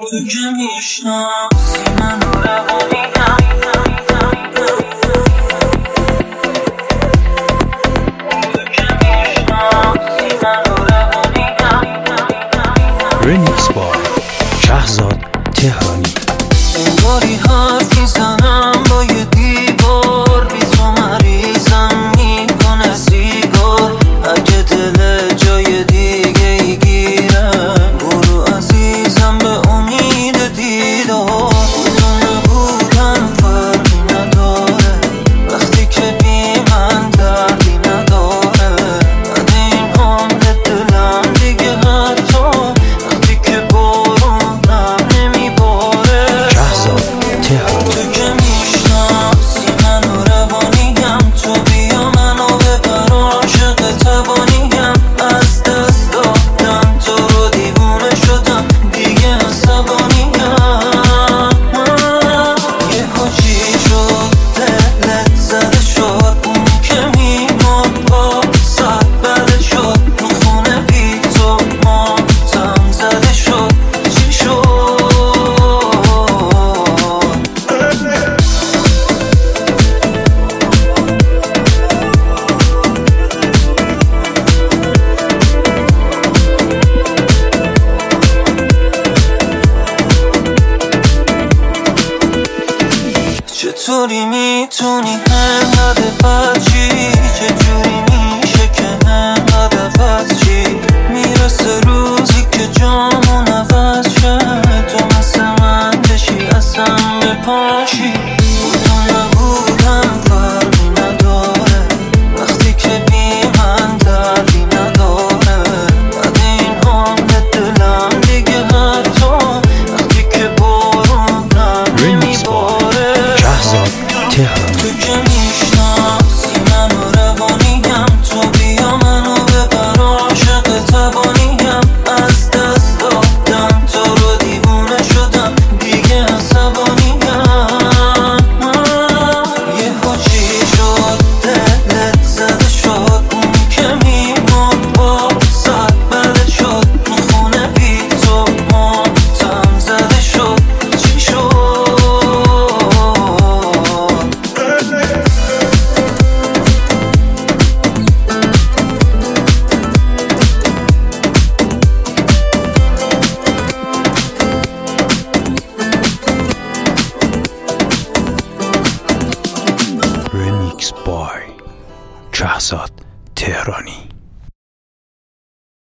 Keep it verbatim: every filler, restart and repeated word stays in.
تو که میشناسی منو روانیم، تو که میشناسی منو روانیم. ریمیکس با شهزاد تهرانی. انگاری حرف میزنم با یه دیوار، بی تو مریضم میکنه سیگار. اگه دل جای دیگه ای گیرم، برو عزیزم به امید دیدار. تو نبودن فرقی نداره وقتی که بی من دردی نداره. بعد این عمر دلم دیگه حتی وقتی که بارونم نمیباره. شهزاد تهرانی. تو که میشناسی منو روانیم، تو بیا منو ببر عاشق توانیم. از دست دادم تو رو دیوونه شدم دیگه عصبانیم. یه چی شد دلت زده شد، اون که میمون با صد بله شد. تو خونه بی تو ماتم زده شد، چی شد؟ چطوری میتونی انقدر بد چی؟ چجوری میشه که انقدر بد چی؟